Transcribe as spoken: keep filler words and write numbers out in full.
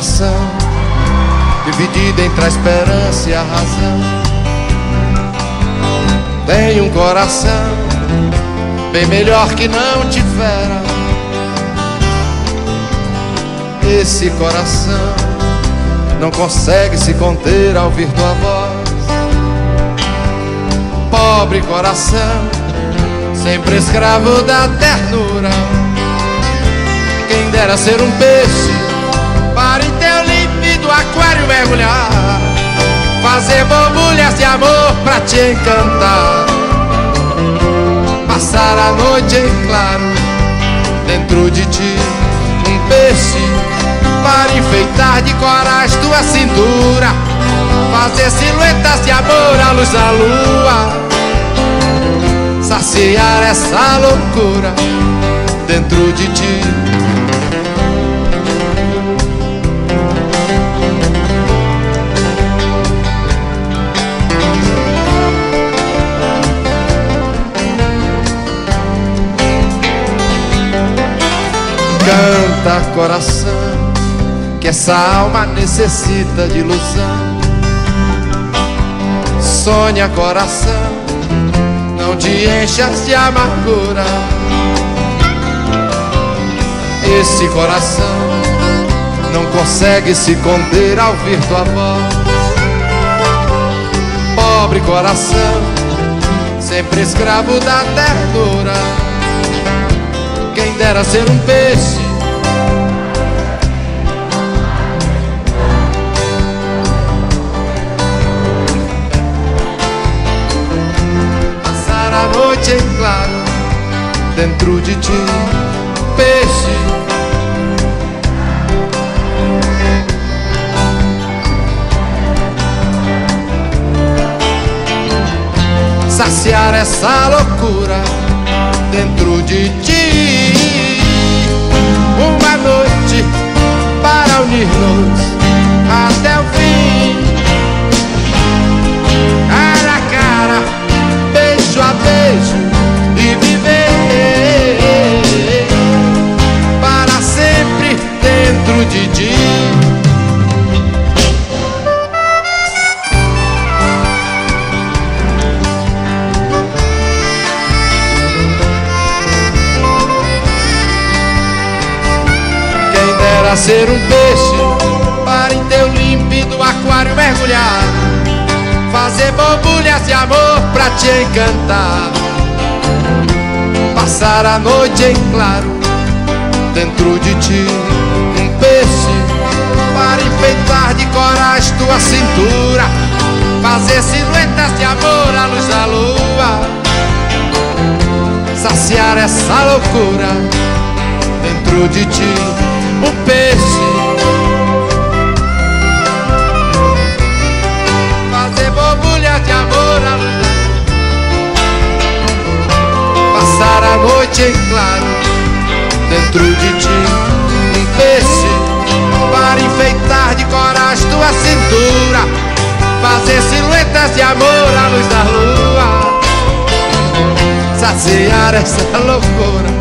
coração dividido entre a esperança e a razão. Tem um coração bem melhor que não tivera. Esse coração não consegue se conter ao ouvir tua voz. Pobre coração, sempre escravo da ternura. Quem dera ser um peixe para em teu límpido aquário mergulhar, fazer borbulhas de amor pra te encantar, passar a noite em claro dentro de ti. Um peixe para enfeitar de corais tua cintura, fazer silhuetas de amor à luz da lua, saciar essa loucura dentro de ti. Canta, coração, que essa alma necessita de ilusão. Sonha, coração, não te enchas de amargura. Esse coração não consegue se conter ao ouvir tua voz. Pobre coração, sempre escravo da ternura. Quem dera ser um peixe passar a noite em claro dentro de ti. Peixe saciar essa loucura dentro de ti. Uma noite para unir-nos até o fim, cara a cara, beijo a beijo, e viver para sempre dentro de ti. Ser um peixe para em teu límpido aquário mergulhar, fazer borbulhas de amor pra te encantar, passar a noite em claro dentro de ti. Um peixe para enfeitar de corais tua cintura, fazer silhuetas de amor à luz da lua, saciar essa loucura dentro de ti. Um peixe fazer borbulha de amor à luz, passar a noite em claro dentro de ti. Um peixe para enfeitar de corais tua cintura, fazer silhuetas de amor à luz da lua, saciar essa loucura